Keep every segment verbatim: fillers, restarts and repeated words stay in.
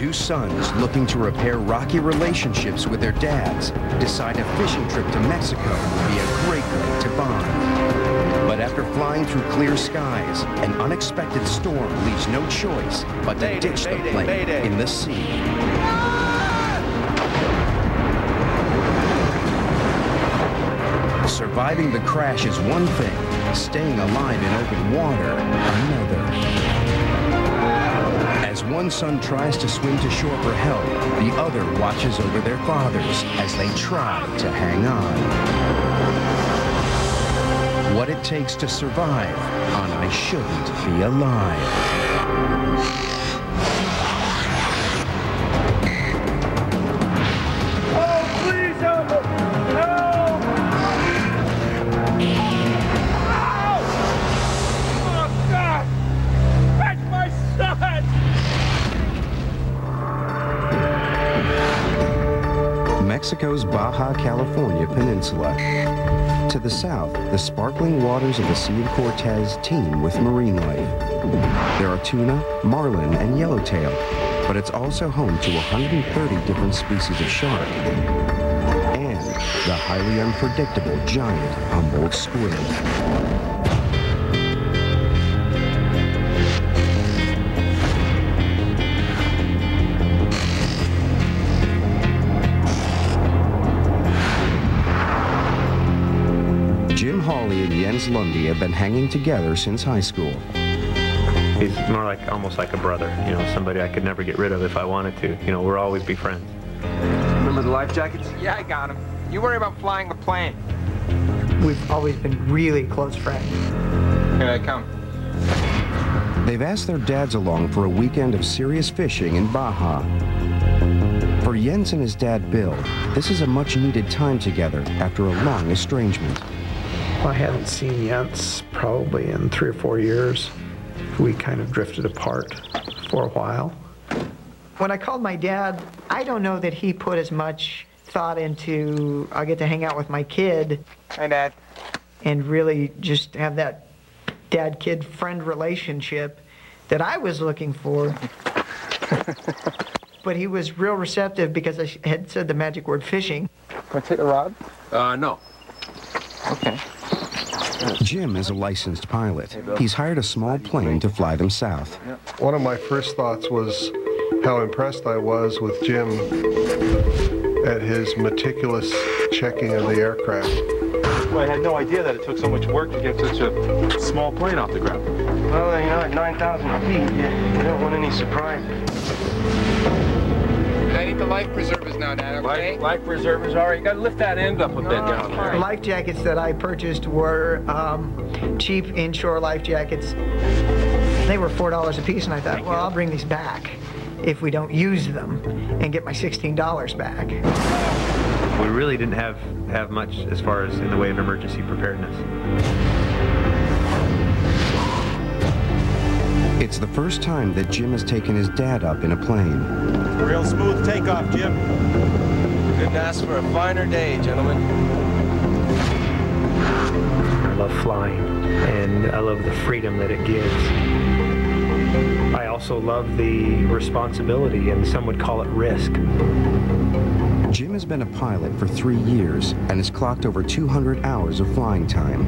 two sons looking to repair rocky relationships with their dads decide a fishing trip to Mexico would be a great way to bond. But after flying through clear skies, an unexpected storm leaves no choice but to Mayday, ditch the mayday, plane mayday. in the sea. Surviving the crash is one thing, staying alive in open water, another. As one son tries to swim to shore for help, the other watches over their fathers as they try to hang on. What it takes to survive on I Shouldn't Be Alive. Mexico's Baja California Peninsula. To the south, the sparkling waters of the Sea of Cortez teem with marine life. There are tuna, marlin, and yellowtail, but it's also home to one hundred thirty different species of shark and the highly unpredictable giant Humboldt squid. Jim Hawley and Jens Lundy have been hanging together since high school. He's more like, almost like a brother, you know, somebody I could never get rid of if I wanted to. You know, we'll always be friends. Remember the life jackets? Yeah, I got him. You worry about flying the plane. We've always been really close friends. Here I come. They've asked their dads along for a weekend of serious fishing in Baja. For Jens and his dad, Bill, this is a much-needed time together after a long estrangement. I hadn't seen Jens probably in three or four years. We kind of drifted apart for a while. When I called my dad, I don't know that he put as much thought into, I'll get to hang out with my kid. Hi, Dad. And really just have that dad-kid friend relationship that I was looking for. But he was real receptive because I had said the magic word fishing. Want to take a rod? Uh, no. Okay. Jim is a licensed pilot. He's hired a small plane to fly them south. One of my first thoughts was how impressed I was with Jim at his meticulous checking of the aircraft. Well, I had no idea that it took so much work to get such a small plane off the ground. Well, you know, at nine thousand feet, you, you don't want any surprises. I need the life preservers now, Dad, okay? Life, life preservers are. You got to lift that end up a bit down The there. life jackets that I purchased were um, cheap inshore life jackets. They were four dollars a piece, and I thought, Thank well, you. I'll bring these back if we don't use them and get my sixteen dollars back. We really didn't have, have much as far as in the way of emergency preparedness. It's the first time that Jim has taken his dad up in a plane. Real smooth takeoff, Jim. Couldn't ask for a finer day, gentlemen. I love flying, and I love the freedom that it gives. I also love the responsibility, and some would call it risk. Jim has been a pilot for three years and has clocked over two hundred hours of flying time.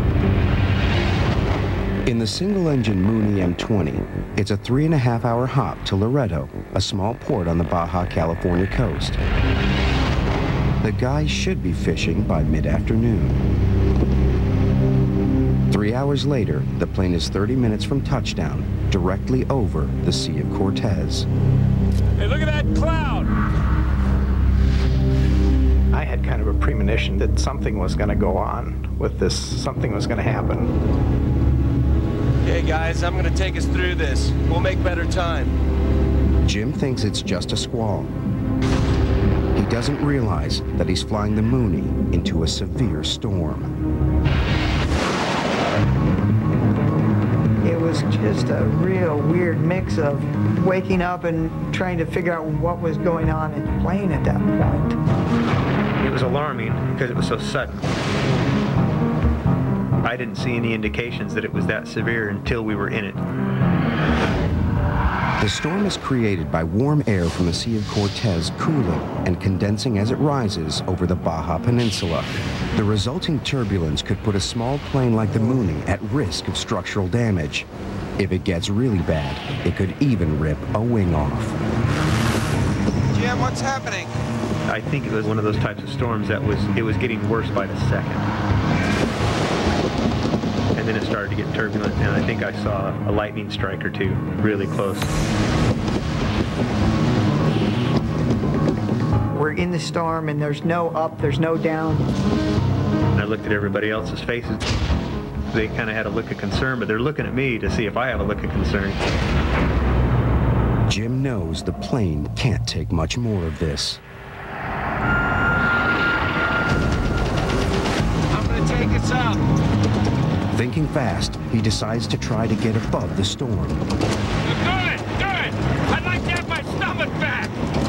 In the single-engine Mooney M twenty, it's a three and a half hour hop to Loreto, a small port on the Baja California coast. The guy should be fishing by mid-afternoon. Three hours later, the plane is thirty minutes from touchdown, directly over the Sea of Cortez. Hey, look at that cloud! I had kind of a premonition that something was going to go on with this, something was going to happen. Okay, guys, I'm gonna take us through this. We'll make better time. Jim thinks it's just a squall. He doesn't realize that he's flying the Mooney into a severe storm. It was just a real weird mix of waking up and trying to figure out what was going on in the plane at that point. It was alarming because it was so sudden. I didn't see any indications that it was that severe until we were in it. The storm is created by warm air from the Sea of Cortez cooling and condensing as it rises over the Baja Peninsula. The resulting turbulence could put a small plane like the Mooney at risk of structural damage. If it gets really bad, it could even rip a wing off. Jim, what's happening? I think it was one of those types of storms that was, it was getting worse by the second. And then it started to get turbulent, and I think I saw a lightning strike or two really close. We're in the storm and there's no up, there's no down. And I looked at everybody else's faces. They kind of had a look of concern, but they're looking at me to see if I have a look of concern. Jim knows the plane can't take much more of this. I'm gonna take us out. Thinking fast, he decides to try to get above the storm. Good, good. I'd like to have my stomach back.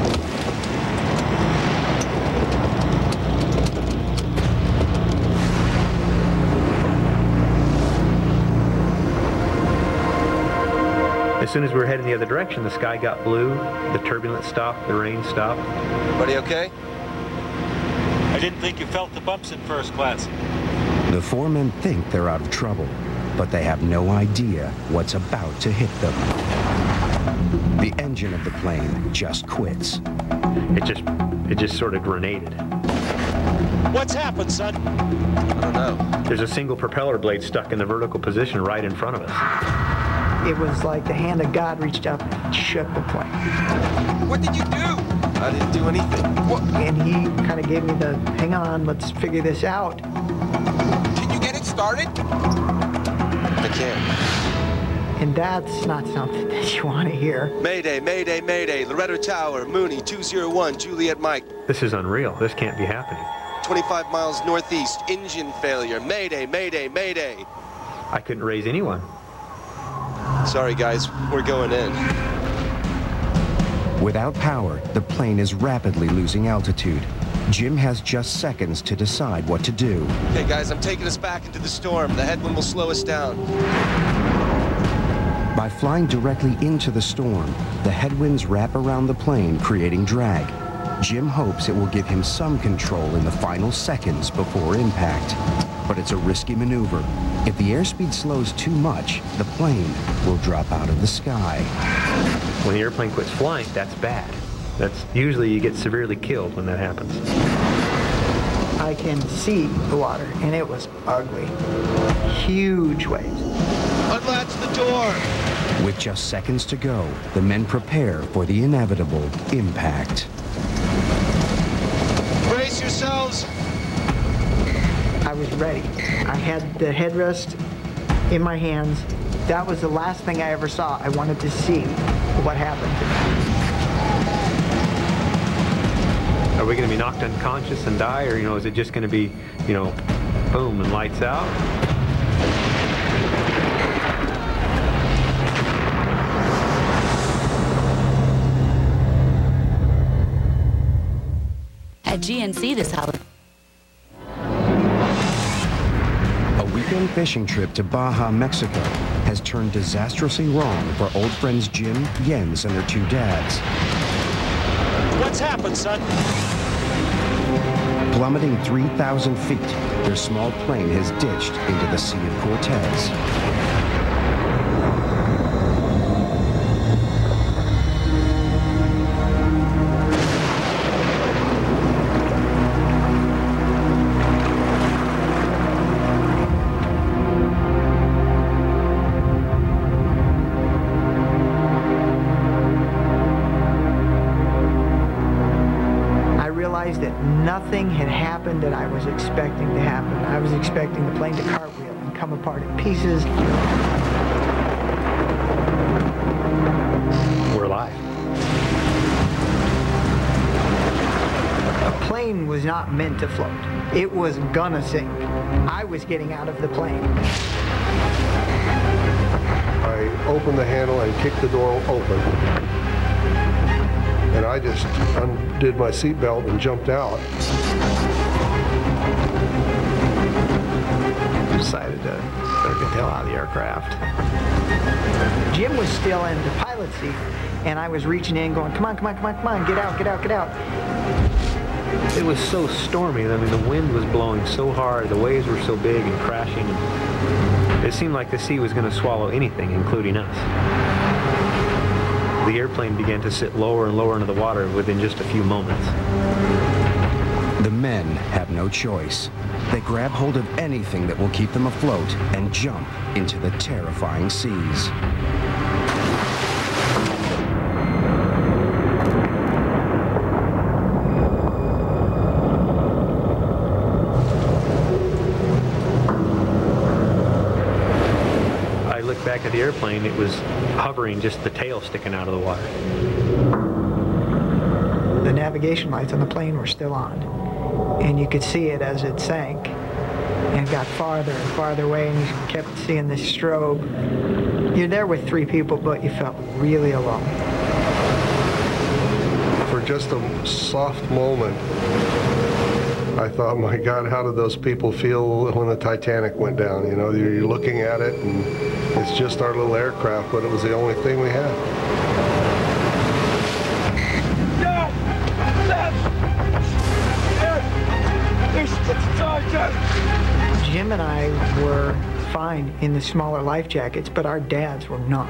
As soon as we were heading the other direction, the sky got blue, the turbulence stopped, the rain stopped. Everybody okay? I didn't think you felt the bumps in first class. The four men think they're out of trouble, but they have no idea what's about to hit them. The engine of the plane just quits. It just, it just sort of grenaded. What's happened, son? I don't know. There's a single propeller blade stuck in the vertical position right in front of us. It was like the hand of God reached up and shook the plane. What did you do? I didn't do anything. What? And he kind of gave me the, hang on, let's figure this out. Can you get it started? I can't. And that's not something that you want to hear. Mayday, mayday, mayday. Loretto Tower, Mooney, two zero one, Juliet Mike. This is unreal. This can't be happening. twenty-five miles northeast, engine failure. Mayday, mayday, mayday. I couldn't raise anyone. Sorry, guys. We're going in. Without power, the plane is rapidly losing altitude. Jim has just seconds to decide what to do. Okay, guys, I'm taking us back into the storm. The headwind will slow us down. By flying directly into the storm, the headwinds wrap around the plane, creating drag. Jim hopes it will give him some control in the final seconds before impact. But it's a risky maneuver. If the airspeed slows too much, the plane will drop out of the sky. When the airplane quits flying, that's bad. That's usually you get severely killed when that happens. I can see the water, and it was ugly. Huge waves. Unlatch the door. With just seconds to go, the men prepare for the inevitable impact. Brace yourselves. I was ready. I had the headrest in my hands. That was the last thing I ever saw. I wanted to see what happened to me. Are we going to be knocked unconscious and die, or, you know, is it just going to be, you know, boom and lights out? At G N C this holiday. A weekend fishing trip to Baja, Mexico has turned disastrously wrong for old friends Jim, Jens, and their two dads. What's happened, son? Plummeting three thousand feet, their small plane has ditched into the Sea of Cortez. That nothing had happened that I was expecting to happen. I was expecting the plane to cartwheel and come apart in pieces. We're alive. A plane was not meant to float. It was gonna sink. I was getting out of the plane. I opened the handle and kicked the door open. And I just undid my seatbelt and jumped out. decided to better get the hell out of the aircraft. Jim was still in the pilot seat, and I was reaching in going, come on, come on, come on, come on, get out, get out, get out. It was so stormy. I mean, the wind was blowing so hard, the waves were so big and crashing. And it seemed like the sea was going to swallow anything, including us. The airplane began to sit lower and lower into the water within just a few moments. The men have no choice. They grab hold of anything that will keep them afloat and jump into the terrifying seas. I looked back at the airplane. It was hovering, just the tail sticking out of the water. The navigation lights on the plane were still on, and you could see it as it sank and got farther and farther away, and you kept seeing this strobe. You're there with three people, but you felt really alone. For just a soft moment, I thought, my God, how did those people feel when the Titanic went down? You know, you're looking at it, and it's just our little aircraft, but it was the only thing we had. Jim and I were fine in the smaller life jackets, but our dads were not.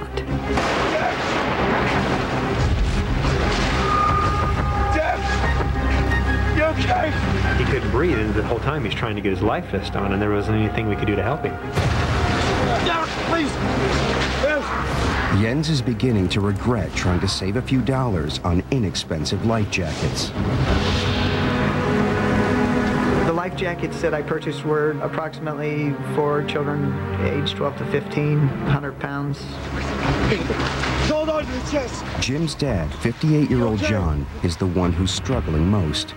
You okay? He couldn't breathe, and the whole time he's trying to get his life vest on, and there wasn't anything we could do to help him. Dad, please. Yes. Jens is beginning to regret trying to save a few dollars on inexpensive life jackets. The life jackets that I purchased were approximately for children aged twelve to fifteen, one hundred pounds. Hold on to the chest. Jim's dad, fifty-eight-year-old John, is the one who's struggling most.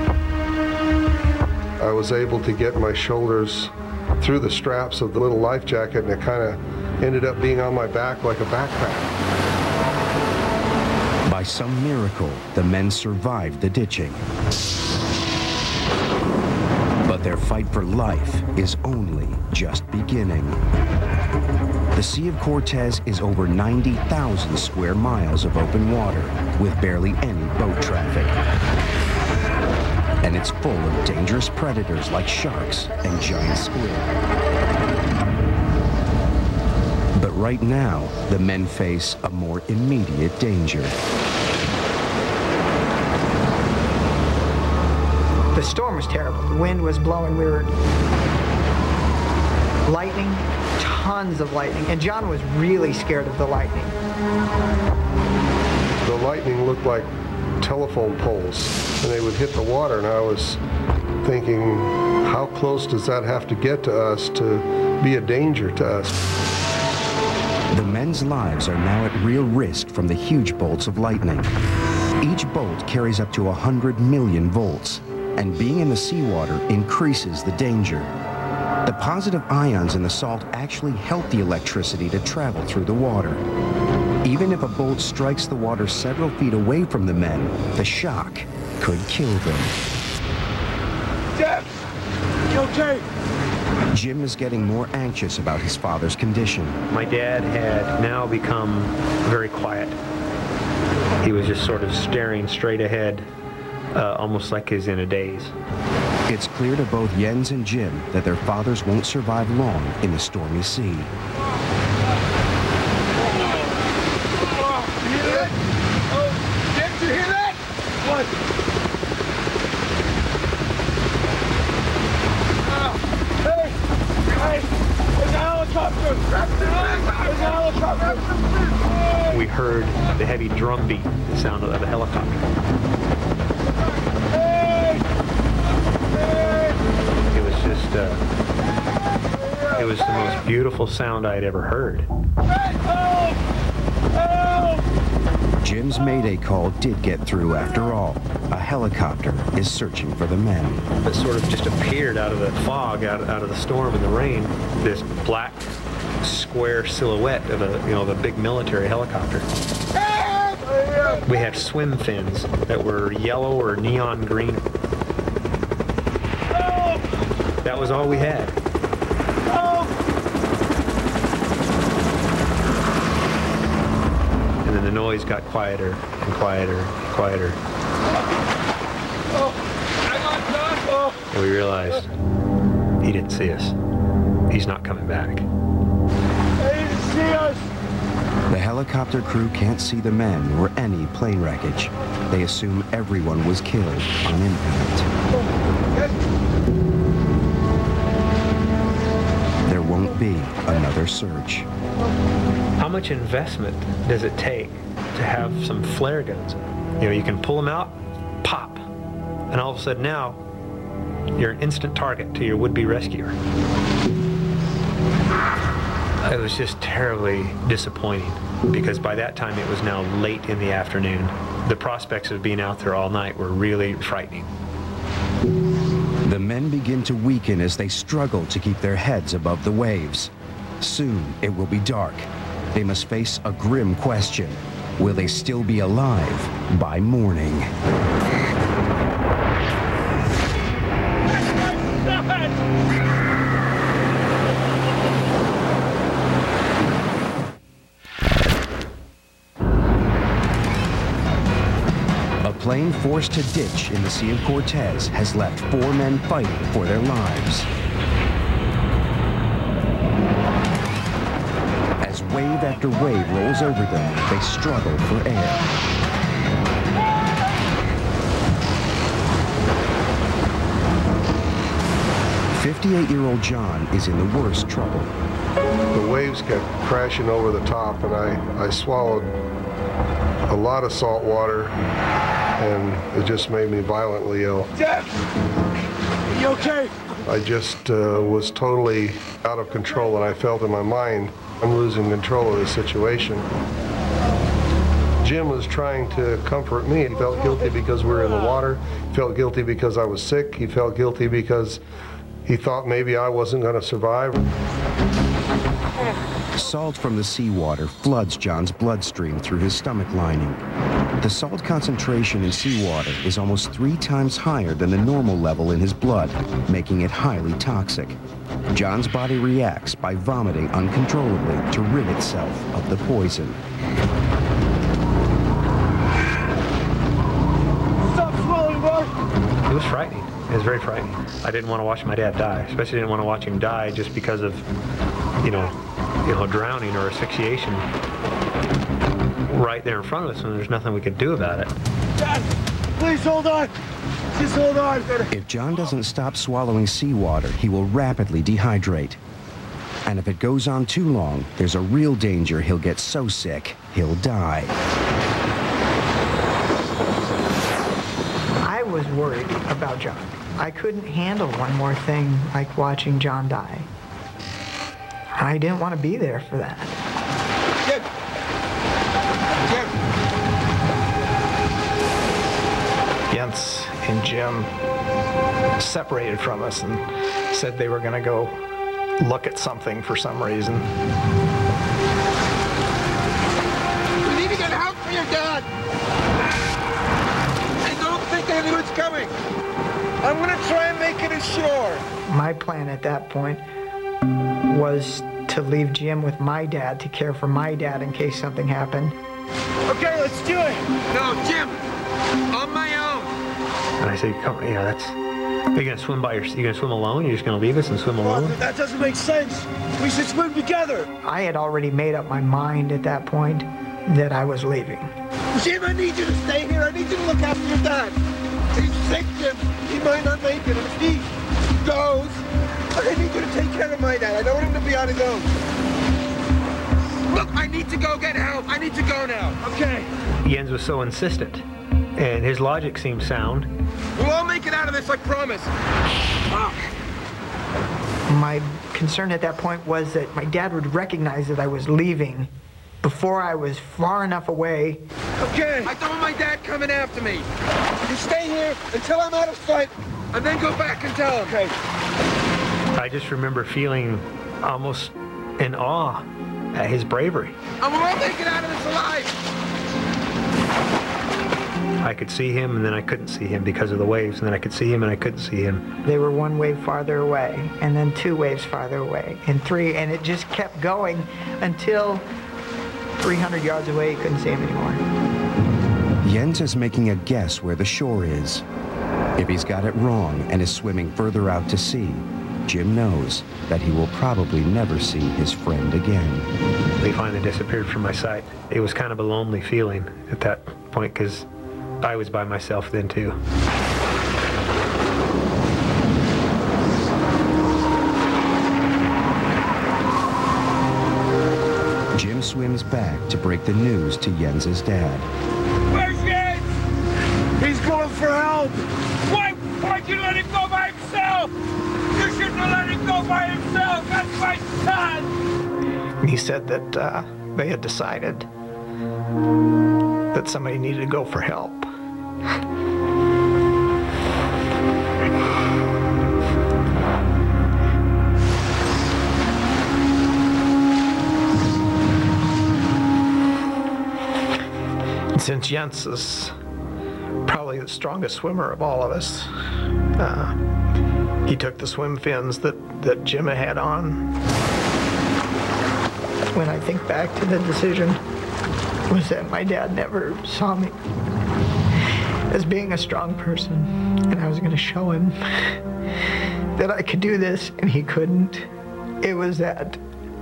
I was able to get my shoulders through the straps of the little life jacket, and it kind of ended up being on my back like a backpack. By some miracle, the men survived the ditching. But their fight for life is only just beginning. The Sea of Cortez is over ninety thousand square miles of open water with barely any boat traffic. And it's full of dangerous predators like sharks and giant squid. But right now, the men face a more immediate danger. The storm was terrible. The wind was blowing. We were lightning, tons of lightning. And John was really scared of the lightning. The lightning looked like telephone poles, and they would hit the water, and I was thinking, how close does that have to get to us to be a danger to us? The men's lives are now at real risk from the huge bolts of lightning. Each bolt carries up to one hundred million volts, and being in the seawater increases the danger. The positive ions in the salt actually help the electricity to travel through the water. Even if a bolt strikes the water several feet away from the men, the shock could kill them. Dad, you okay? Jim is getting more anxious about his father's condition. My dad had now become very quiet. He was just sort of staring straight ahead, uh, almost like he's in a daze. It's clear to both Jens and Jim that their fathers won't survive long in the stormy sea. We heard the heavy drum beat, the sound of a helicopter. It was just, uh, it was the most beautiful sound I'd ever heard. Jim's mayday call did get through after all. A helicopter is searching for the men. It sort of just appeared out of the fog, out, out of the storm and the rain, this black square silhouette of a, you know, the big military helicopter. We had swim fins that were yellow or neon green. That was all we had. then the noise got quieter and quieter and quieter. Oh, hang on, John. Oh. And we realized he didn't see us. He's not coming back. They didn't see us. The helicopter crew can't see the men or any plane wreckage. They assume everyone was killed on impact. There won't be another search. How much investment does it take to have some flare guns? You know, you can pull them out, pop, and all of a sudden now, you're an instant target to your would-be rescuer. It was just terribly disappointing because by that time it was now late in the afternoon. The prospects of being out there all night were really frightening. The men begin to weaken as they struggle to keep their heads above the waves. Soon it will be dark. They must face a grim question. Will they still be alive by morning? A plane forced to ditch in the Sea of Cortez has left four men fighting for their lives. As wave after wave rolls over them, they struggle for air. fifty-eight-year-old John is in the worst trouble. The waves kept crashing over the top, and I, I swallowed a lot of salt water, and it just made me violently ill. Jeff! Are you okay? I just uh, was totally out of control, and I felt in my mind I'm losing control of the situation. Jim was trying to comfort me. He felt guilty because we were in the water. He felt guilty because I was sick. He felt guilty because he thought maybe I wasn't going to survive. Salt from the seawater floods John's bloodstream through his stomach lining. The salt concentration in seawater is almost three times higher than the normal level in his blood, making it highly toxic. John's body reacts by vomiting uncontrollably to rid itself of the poison. Stop swallowing, boy! It was frightening. It was very frightening. I didn't want to watch my dad die, especially didn't want to watch him die just because of, you know, you know, drowning or asphyxiation right there in front of us, and there's nothing we could do about it. Dad, please hold on. Just hold on. If John doesn't stop swallowing seawater, he will rapidly dehydrate. And if it goes on too long, there's a real danger he'll get so sick, he'll die. I was worried about John. I couldn't handle one more thing like watching John die. I didn't want to be there for that. Jim! Jim! Jens and Jim separated from us and said they were going to go look at something for some reason. We need to get help for your dad! I don't think anyone's coming! I'm gonna try and make it ashore! My plan at that point was to leave Jim with my dad to care for my dad in case something happened. Okay, let's do it! No, Jim! On my own! And I said, come, you know, that's, are you gonna swim by your, you gonna swim alone? You're just gonna leave us and swim alone? Well, that doesn't make sense. We should swim together. I had already made up my mind at that point that I was leaving. Jim, I need you to stay here. I need you to look after your dad. He's sick, Jim. He might not make it. If he goes, I need you to take care of my dad. I don't want him to be on his own. Look, I need to go get help. I need to go now. Okay. Jens was so insistent, and his logic seemed sound. We'll all make it out of this, I promise. Ah. My concern at that point was that my dad would recognize that I was leaving before I was far enough away. Okay. I don't want my dad coming after me. You stay here until I'm out of sight, and then go back and tell him. Okay. I just remember feeling almost in awe at his bravery. And we'll all make it out of this alive. I could see him, and then I couldn't see him because of the waves, and then I could see him, and I couldn't see him. They were one wave farther away, and then two waves farther away, and three, and it just kept going until three hundred yards away, you couldn't see him anymore. Jens is making a guess where the shore is. If he's got it wrong and is swimming further out to sea, Jim knows that he will probably never see his friend again. They finally disappeared from my sight. It was kind of a lonely feeling at that point because I was by myself then too. Jim swims back to break the news to Jens's dad. Where's Jens? He's going for help. Why? Why'd you let him go by himself? You shouldn't have let him go by himself. That's my son. He said that uh, they had decided that somebody needed to go for help. Since Jens is probably the strongest swimmer of all of us, uh, he took the swim fins that, that Jim had on. When I think back to the decision, was that my dad never saw me as being a strong person, and I was going to show him that I could do this, and he couldn't. It was that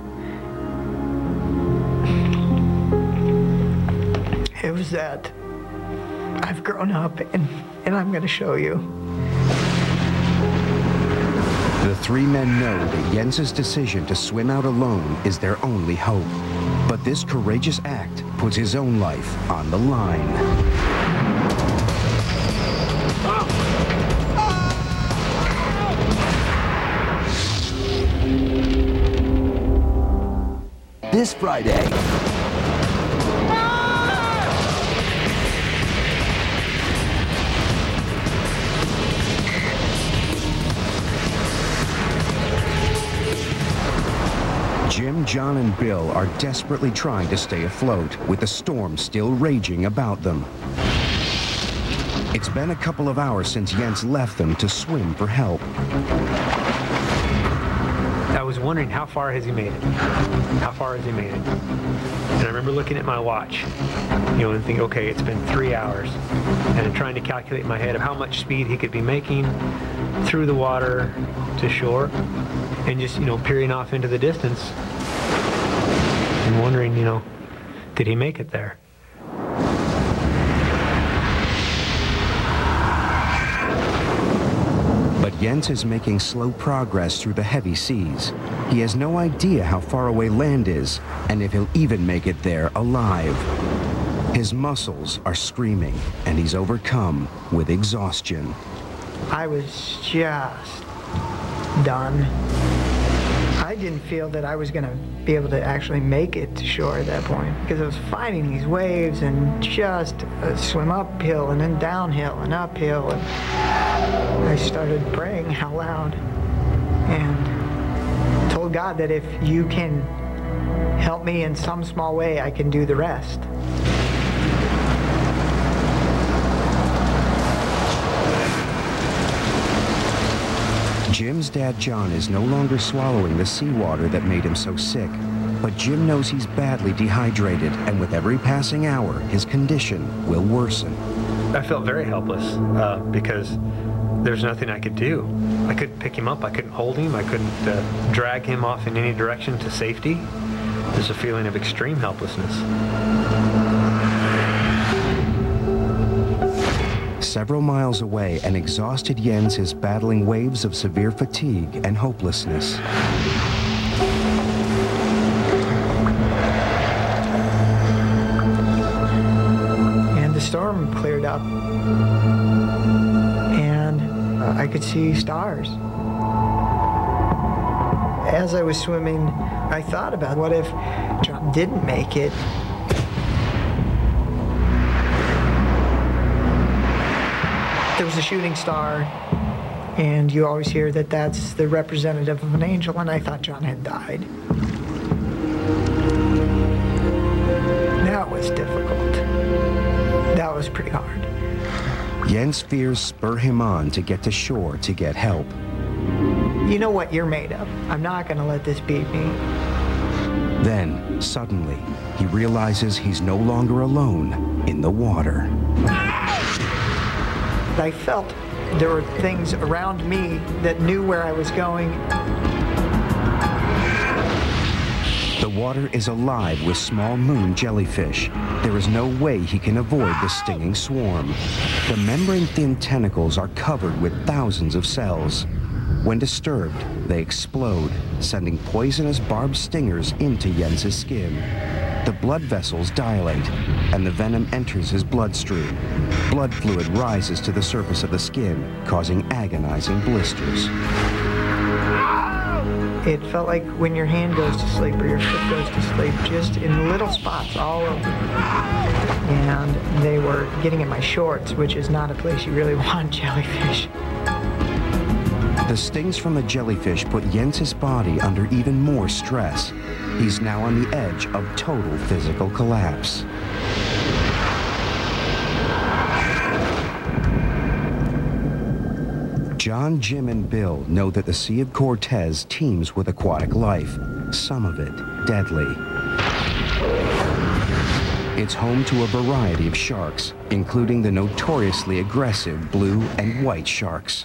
It was that I've grown up, and, and I'm going to show you. The three men know that Jens's decision to swim out alone is their only hope. But this courageous act puts his own life on the line. This Friday, Jim, John, and Bill are desperately trying to stay afloat with the storm still raging about them. It's been a couple of hours since Jens left them to swim for help. I was wondering how far has he made it? How far has he made it? And I remember looking at my watch, you know, and thinking, okay, it's been three hours. And I'm trying to calculate in my head of how much speed he could be making through the water to shore, and just, you know, peering off into the distance and wondering, you know, did he make it there? But Jens is making slow progress through the heavy seas. He has no idea how far away land is, and if he'll even make it there alive. His muscles are screaming, and he's overcome with exhaustion. I was just done. I didn't feel that I was going to be able to actually make it to shore at that point, because I was fighting these waves and just uh, swim uphill and then downhill and uphill. And I started praying out loud and told God that if you can help me in some small way, I can do the rest. Jim's dad, John, is no longer swallowing the seawater that made him so sick. But Jim knows he's badly dehydrated, and with every passing hour, his condition will worsen. I felt very helpless uh, because there's nothing I could do. I couldn't pick him up, I couldn't hold him, I couldn't uh, drag him off in any direction to safety. There's a feeling of extreme helplessness. Several miles away, an exhausted Jens is battling waves of severe fatigue and hopelessness. And the storm cleared up, and uh, I could see stars. As I was swimming, I thought about what if John didn't make it. There was a shooting star, and you always hear that that's the representative of an angel, and I thought John had died. That was difficult. That was pretty hard. Jens' fears spur him on to get to shore to get help. You know what you're made of. I'm not going to let this beat me. Then, Suddenly, he realizes he's no longer alone in the water. I felt there were things around me that knew where I was going. The water is alive with small moon jellyfish. There is no way he can avoid the stinging swarm. The membrane-thin tentacles are covered with thousands of cells. When disturbed, they explode, sending poisonous barbed stingers into Jens's skin. The blood vessels dilate, and the venom enters his bloodstream. Blood fluid rises to the surface of the skin, causing agonizing blisters. It felt like when your hand goes to sleep or your foot goes to sleep, just in little spots all over. And they were getting in my shorts, which is not a place you really want jellyfish. The stings from the jellyfish put Jens's body under even more stress. He's now on the edge of total physical collapse. John, Jim, and Bill know that the Sea of Cortez teems with aquatic life, some of it deadly. It's home to a variety of sharks, including the notoriously aggressive blue and white sharks.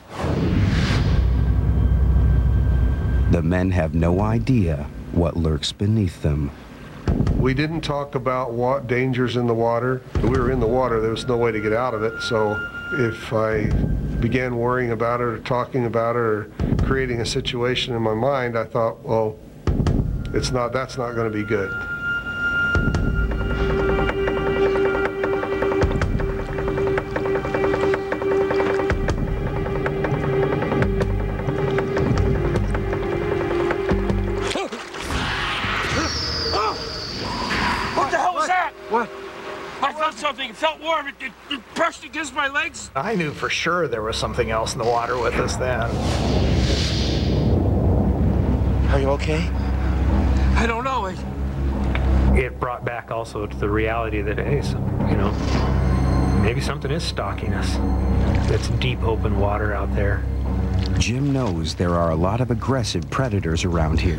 The men have no idea what lurks beneath them. We didn't talk about what dangers in the water. We were in the water, there was no way to get out of it, so if I began worrying about it or talking about it or creating a situation in my mind, I thought, well, it's not, that's not going to be good. Something. It felt warm. It, it, it brushed against my legs. I knew for sure there was something else in the water with us then. Are you okay? I don't know. It, it brought back also to the reality that, hey, so, you know, maybe something is stalking us. It's deep open water out there. Jim knows there are a lot of aggressive predators around here.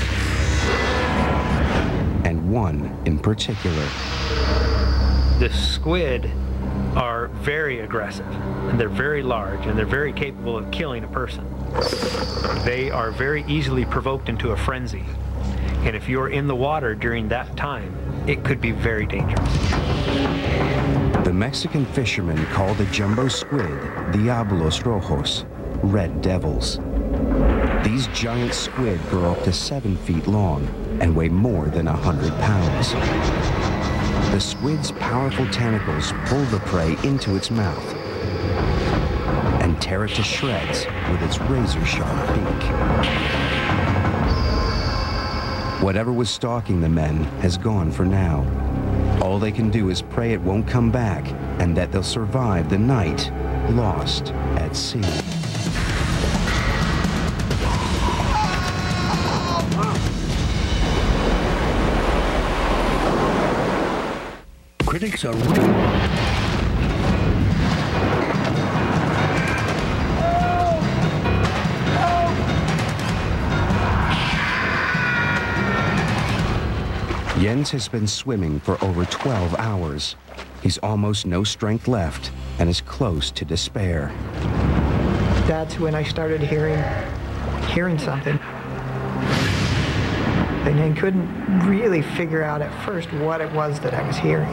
And one in particular. The squid are very aggressive, and they're very large, and they're very capable of killing a person. They are very easily provoked into a frenzy, and if you're in the water during that time, it could be very dangerous. The Mexican fishermen call the jumbo squid Diablos Rojos, red devils. These giant squid grow up to seven feet long and weigh more than a hundred pounds. The squid's powerful tentacles pull the prey into its mouth and tear it to shreds with its razor-sharp beak. Whatever was stalking the men has gone for now. All they can do is pray it won't come back and that they'll survive the night lost at sea. Critics are Jens has been swimming for over twelve hours. He's almost no strength left and is close to despair. That's when I started hearing, hearing something. And I couldn't really figure out at first what it was that I was hearing.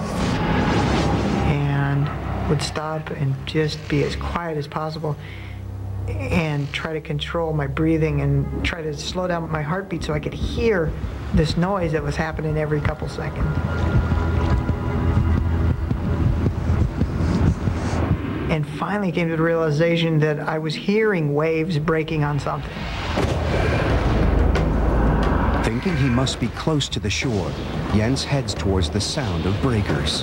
And would stop and just be as quiet as possible and try to control my breathing and try to slow down my heartbeat so I could hear this noise that was happening every couple seconds. And finally came to the realization that I was hearing waves breaking on something. Thinking he must be close to the shore, Jens heads towards the sound of breakers.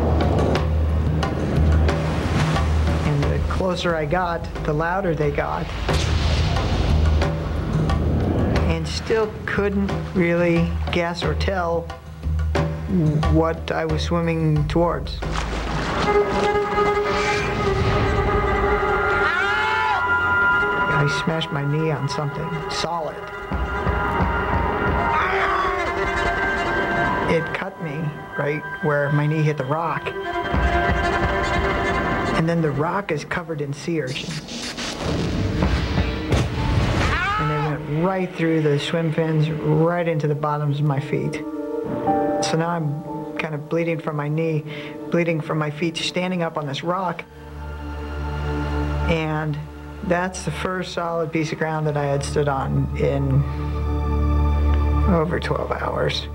And the closer I got, the louder they got. And still couldn't really guess or tell what I was swimming towards. I smashed my knee on something solid. it cut me right where my knee hit the rock. And then the rock is covered in sea urchins. And they went right through the swim fins, right into the bottoms of my feet. So now I'm kind of bleeding from my knee, bleeding from my feet, standing up on this rock. And that's the first solid piece of ground that I had stood on in over twelve hours.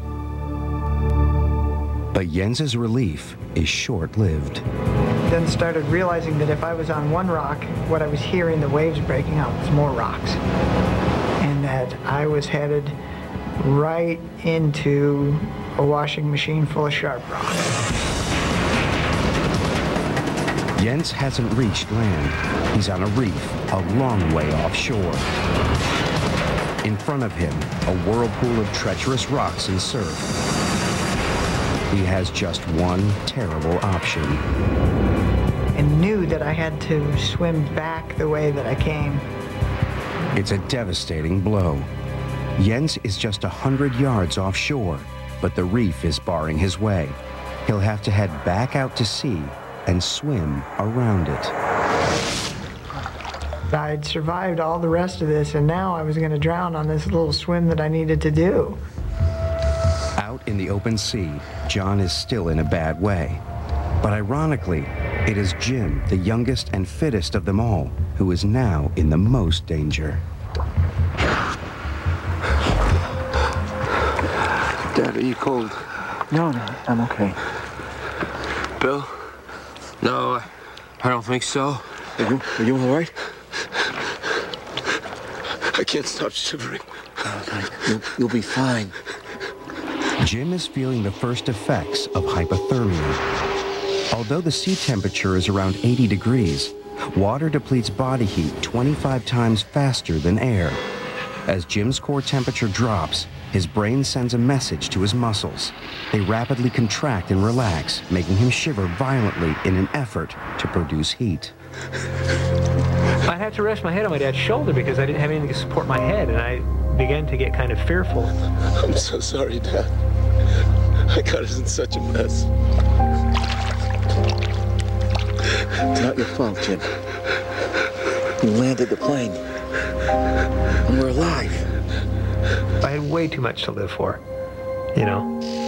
But Jens's relief is short-lived. Then started realizing that if I was on one rock, what I was hearing the waves breaking up was more rocks. And that I was headed right into a washing machine full of sharp rock. Jens hasn't reached land. He's on a reef, a long way offshore. In front of him, a whirlpool of treacherous rocks and surf. He has just one terrible option. And knew that I had to swim back the way that I came. It's a devastating blow. Jens is just a hundred yards offshore, but the reef is barring his way. He'll have to head back out to sea and swim around it. I'd survived all the rest of this, and now I was going to drown on this little swim that I needed to do. Out in the open sea, John is still in a bad way. But ironically, it is Jim, the youngest and fittest of them all, who is now in the most danger. Dad, are you cold? No, no, I'm okay. Bill? No, I don't think so. Are you, are you all right? I can't stop shivering. Oh, you'll, you'll be fine. Jim is feeling the first effects of hypothermia. Although the sea temperature is around eighty degrees, water depletes body heat twenty-five times faster than air. As Jim's core temperature drops, his brain sends a message to his muscles. They rapidly contract and relax, making him shiver violently in an effort to produce heat. I had to rest my head on my dad's shoulder because I didn't have anything to support my head, and I began to get kind of fearful. I'm so sorry, Dad. I got us in such a mess. It's not your fault, Jim. You landed the plane. And we're alive. I had way too much to live for, you know.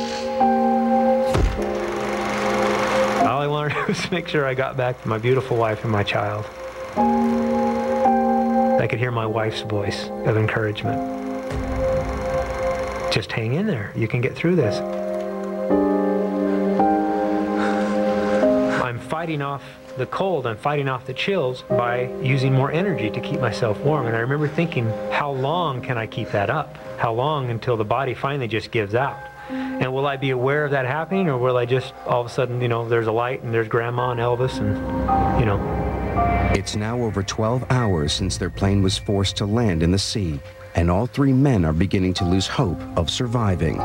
All I wanted was to make sure I got back to my beautiful wife and my child. I could hear my wife's voice of encouragement. Just hang in there. You can get through this. I'm fighting off the cold. I'm fighting off the chills by using more energy to keep myself warm. And I remember thinking, how long can I keep that up? How long until the body finally just gives out? And will I be aware of that happening, or will I just all of a sudden, you know, there's a light and there's Grandma and Elvis and, you know. It's now over twelve hours since their plane was forced to land in the sea, and all three men are beginning to lose hope of surviving.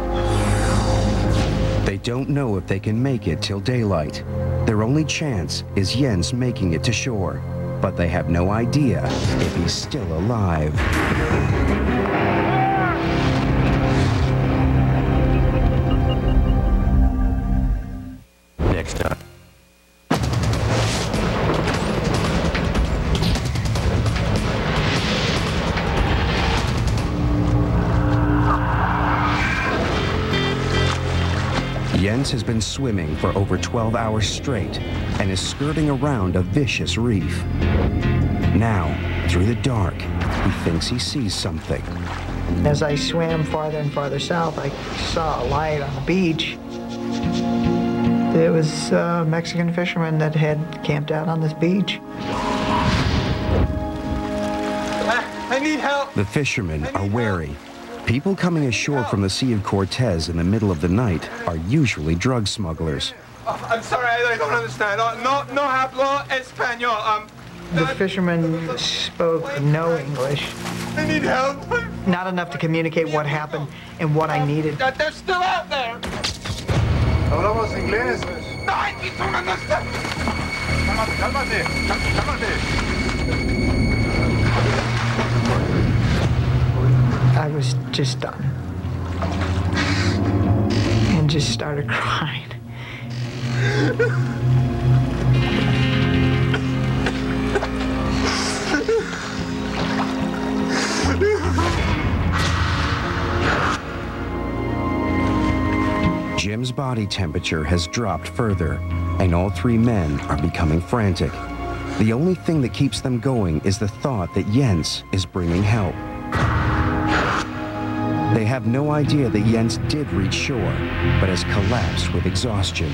They don't know if they can make it till daylight. Their only chance is Jens making it to shore, but they have no idea if he's still alive. Next time. Jens has been swimming for over twelve hours straight and is skirting around a vicious reef. Now, through the dark, he thinks he sees something. As I swam farther and farther south, I saw a light on the beach. It was a Mexican fisherman that had camped out on this beach. I need help. The fishermen are wary. People coming ashore from the Sea of Cortez in the middle of the night are usually drug smugglers. Oh, I'm sorry, I don't understand. Oh, no, no hablo español. Um, the fisherman spoke no English. I need help. Not enough to communicate what happened and what I needed. They're still out there. Hablamos inglés. No, I don't understand. Cálmate, cálmate, cálmate. I was just done. and just started crying. Jim's body temperature has dropped further, and all three men are becoming frantic. The only thing that keeps them going is the thought that Jens is bringing help. They have no idea that Jens did reach shore, but has collapsed with exhaustion.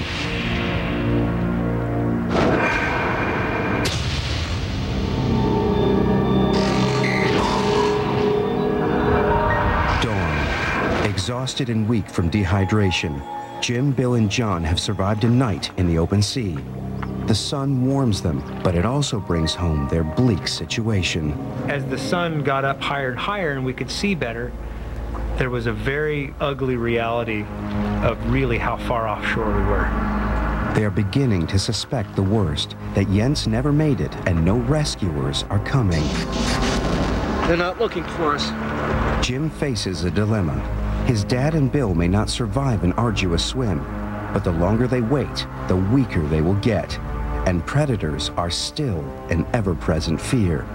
Dawn. Exhausted and weak from dehydration, Jim, Bill, and John have survived a night in the open sea. The sun warms them, but it also brings home their bleak situation. As the sun got up higher and higher and we could see better, there was a very ugly reality of really how far offshore we were. They are beginning to suspect the worst, that Jens never made it and no rescuers are coming. They're not looking for us. Jim faces a dilemma. His dad and Bill may not survive an arduous swim, but the longer they wait, the weaker they will get, and predators are still an ever-present fear.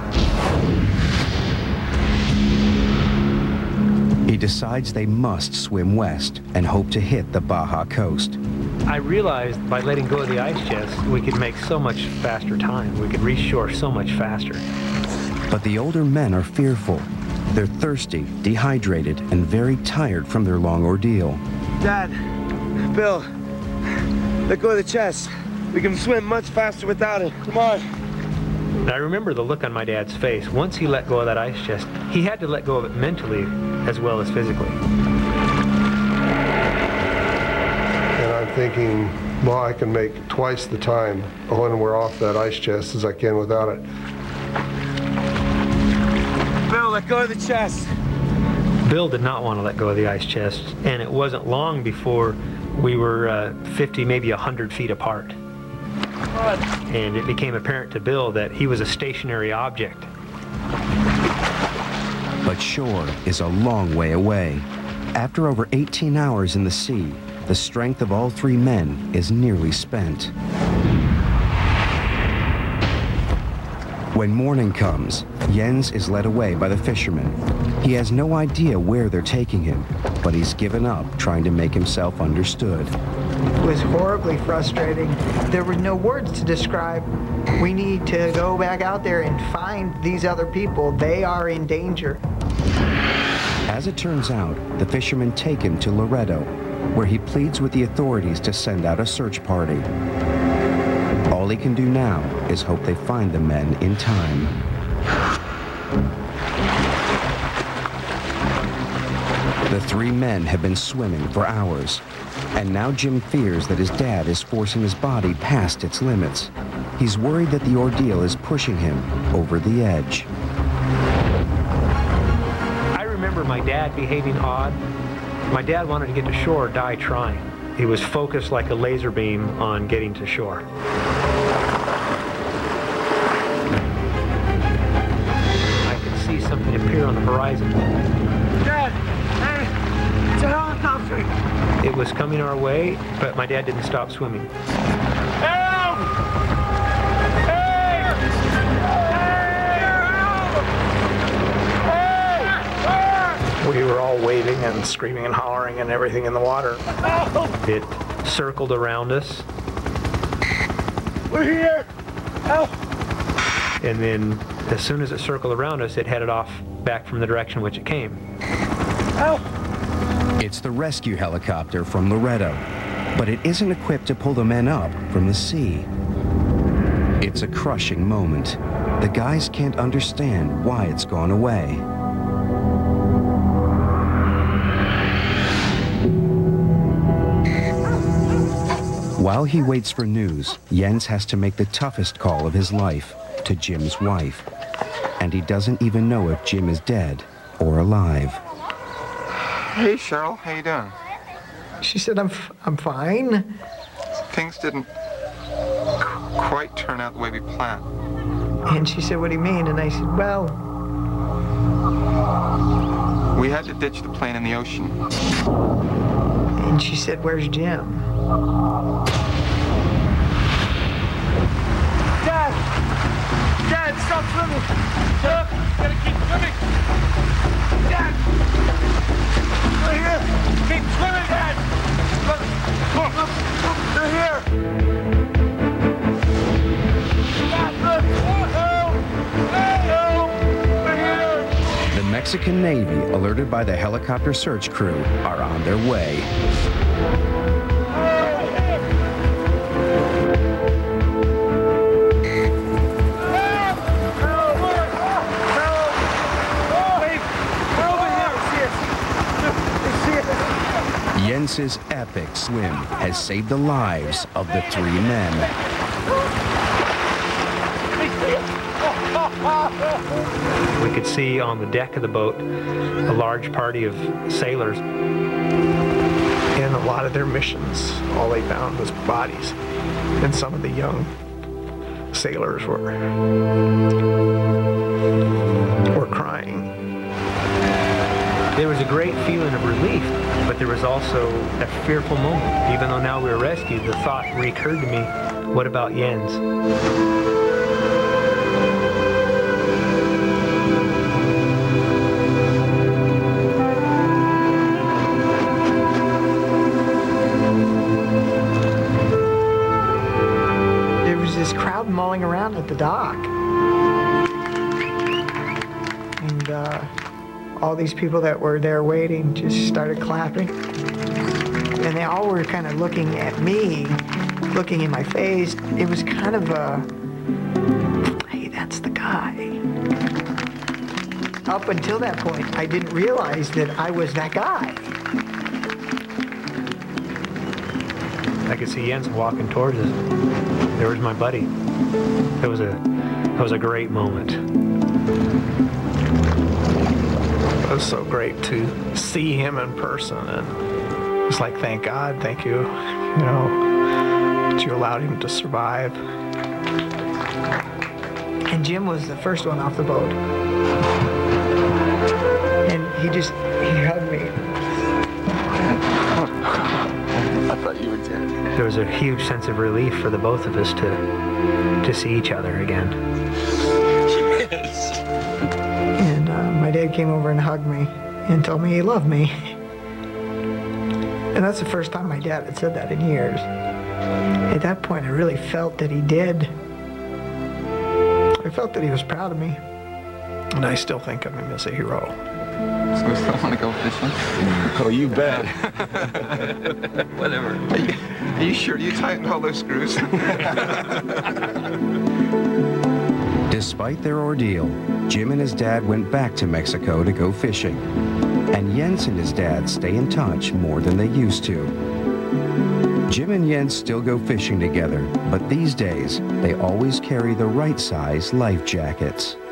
He decides they must swim west and hope to hit the Baja coast. I realized by letting go of the ice chest, we could make so much faster time. We could reach shore so much faster. But the older men are fearful. They're thirsty, dehydrated, and very tired from their long ordeal. Dad, Bill, let go of the chest. We can swim much faster without it. Come on. And I remember the look on my dad's face. Once he let go of that ice chest, he had to let go of it mentally as well as physically. And I'm thinking, well, I can make twice the time when we're off that ice chest as I can without it. Bill, let go of the chest. Bill did not want to let go of the ice chest, and it wasn't long before we were uh, fifty, maybe one hundred feet apart. And it became apparent to Bill that he was a stationary object. But shore is a long way away. After over eighteen hours in the sea, the strength of all three men is nearly spent. When morning comes, Jens is led away by the fishermen. He has no idea where they're taking him, but he's given up trying to make himself understood. It was horribly frustrating. There were no words to describe. We need to go back out there and find these other people. They are in danger. As it turns out, the fishermen take him to Loreto, where he pleads with the authorities to send out a search party. All he can do now is hope they find the men in time. The three men have been swimming for hours, and now Jim fears that his dad is forcing his body past its limits. He's worried that the ordeal is pushing him over the edge. I remember my dad behaving odd. My dad wanted to get to shore or die trying. He was focused like a laser beam on getting to shore. I could see something appear on the horizon. Dad, hey, it's a helicopter. It was coming our way, but my dad didn't stop swimming. Help! Hey! Hey! We were all waving and screaming and hollering and everything in the water. It circled around us. We're here! Help! And then, as soon as it circled around us, it headed off back from the direction which it came. Help! It's the rescue helicopter from Loreto, but it isn't equipped to pull the men up from the sea. It's a crushing moment. The guys can't understand why it's gone away. While he waits for news, Jens has to make the toughest call of his life to Jim's wife. And he doesn't even know if Jim is dead or alive. Hey, Cheryl, how you doing? She said, I'm, f I'm fine. Things didn't qu quite turn out the way we planned. And she said, what do you mean? And I said, well... We had to ditch the plane in the ocean. And And she said, "Where's Jim?" Dad! Dad, stop swimming! Chuck, gotta keep swimming! Dad! They're here! Keep swimming, Dad! Look! Look! Look! Look! They're here! Dad, look! Oh! Oh! They're here! The Mexican Navy, alerted by the helicopter search crew, are on their way. Jens's epic swim has saved the lives of the three men. We could see on the deck of the boat a large party of sailors. In a lot of their missions, all they found was bodies. And some of the young sailors were, were crying. There was a great feeling of relief, but there was also a fearful moment. Even though now we were rescued, the thought recurred to me, what about Jens? There was this crowd mulling around at the dock. And uh, all these people that were there waiting just started clapping. And they all were kind of looking at me, looking in my face. It was kind of a, hey, that's the guy. Up until that point, I didn't realize that I was that guy. I could see Jens walking towards us. There was my buddy. It was a, it was a great moment. It was so great to see him in person, and it's like, thank God, thank you, you know, that you allowed him to survive. And Jim was the first one off the boat. And he just, he hugged me. I thought you were dead. There was a huge sense of relief for the both of us to, to see each other again. Yes. And uh, my dad came over and hugged me and told me he loved me. And that's the first time my dad had said that in years. At that point, I really felt that he did. I felt that he was proud of me. And I still think of him as a hero. So we still want to go fishing? Oh, you bet. Whatever. Are you, are you sure you tightened all those screws? Despite their ordeal, Jim and his dad went back to Mexico to go fishing. And Jens and his dad stay in touch more than they used to. Jim and Jens still go fishing together, but these days, they always carry the right size life jackets.